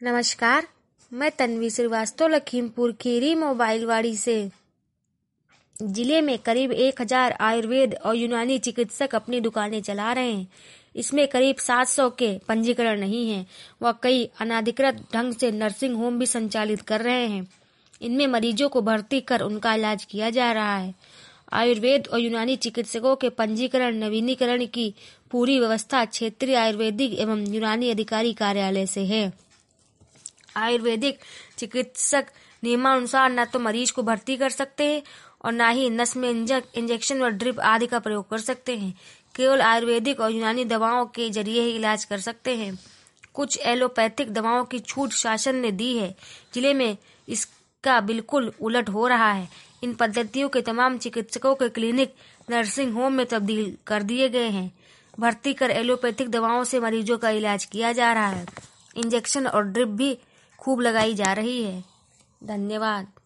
नमस्कार, मैं तन्वी श्रीवास्तव लखीमपुर खीरी मोबाइलवाड़ी से। जिले में करीब 1000 आयुर्वेद और यूनानी चिकित्सक अपनी दुकानें चला रहे हैं। इसमें करीब 700 के पंजीकरण नहीं हैं। वह कई अनाधिकृत ढंग से नर्सिंग होम भी संचालित कर रहे हैं। इनमें मरीजों को भर्ती कर उनका इलाज किया जा रहा है। आयुर्वेद और यूनानी चिकित्सकों के पंजीकरण नवीनीकरण की पूरी व्यवस्था क्षेत्रीय आयुर्वेदिक एवं यूनानी अधिकारी कार्यालय से है। आयुर्वेदिक चिकित्सक नियमानुसार न तो मरीज को भर्ती कर सकते हैं और न ही नस में इंजेक्शन व ड्रिप आदि का प्रयोग कर सकते हैं। केवल आयुर्वेदिक और यूनानी दवाओं के जरिए ही इलाज कर सकते हैं। कुछ एलोपैथिक दवाओं की छूट शासन ने दी है। जिले में इसका बिल्कुल उलट हो रहा है। इन पद्धतियों के तमाम चिकित्सकों के क्लिनिक नर्सिंग होम में तब्दील कर दिए गए हैं। भर्ती कर एलोपैथिक दवाओं से मरीजों का इलाज किया जा रहा है। इंजेक्शन और ड्रिप भी खूब लगाई जा रही है। धन्यवाद।